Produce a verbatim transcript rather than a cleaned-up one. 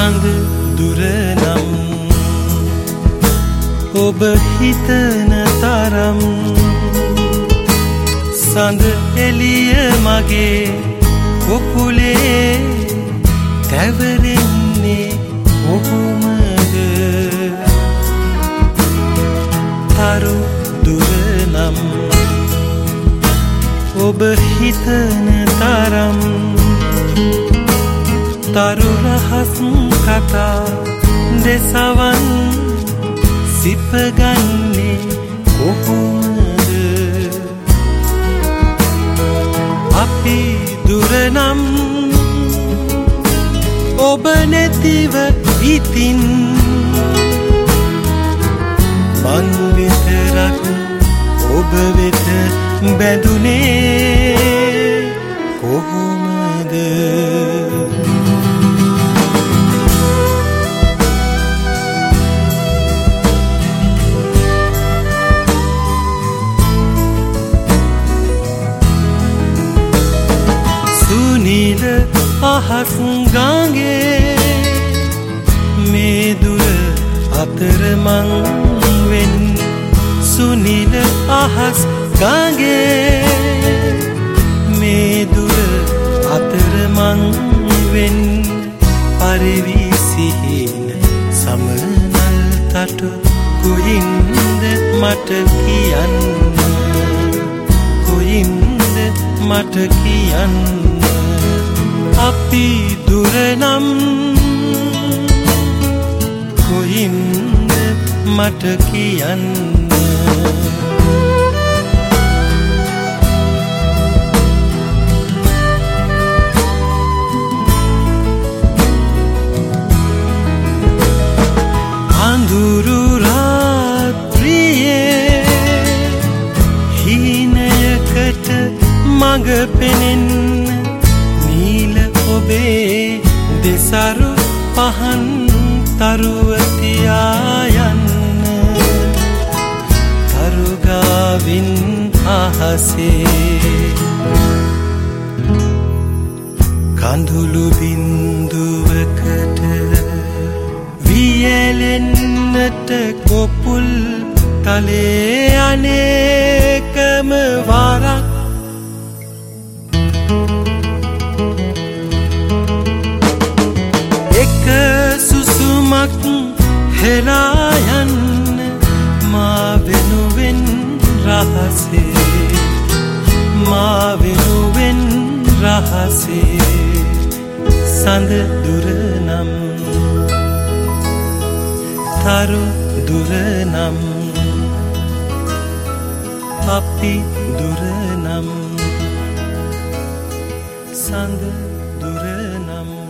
සඳ දුරනම් ඔබ හිතන තරම් සඳ එළිය මගේ කොකුලේ තැවරෙන්නේ ඔහුමද තරු දුරනම් ඔබ හිතන තරම් තරු රහස් කතා දෙසවන් සිපගන්නේ කොහොමද අපි දුරනම් ඔබ නැතිව ඉතින් මං විතරක් ඔබ වෙත බැඳුනේ කොහොමද සුනිල අහස් ගංගේ මේ දුර අතරමං වෙන් සුනිල අහස් ගංගේ මේ දුර අතරමං වෙන් පරිවිසිහින සමනල් තටු කුයින්ද මට කියන්න කුයින්ද මට කියන්න අපි දුරනම් කුයින්ද මට කියන්න අඳුරු රාත්‍රියේ හීනයකට මඟ පෙනෙන්න නීල ඔබේ දෙසරු පහන් තරුව තියා යන්න තරුගාවින් අහසේ කඳුළු බින්දුවකට වියලෙන්නට කොපුල් තලේ අනේකම වරක් එක සුසුමක් හෙලා යන්න මා වෙනුවෙන් රහසේ මා වෙනුවෙන් රහසේ සඳ දුරනම් තරු දුරනම් අපි දුරනම් සඳ දුරනම්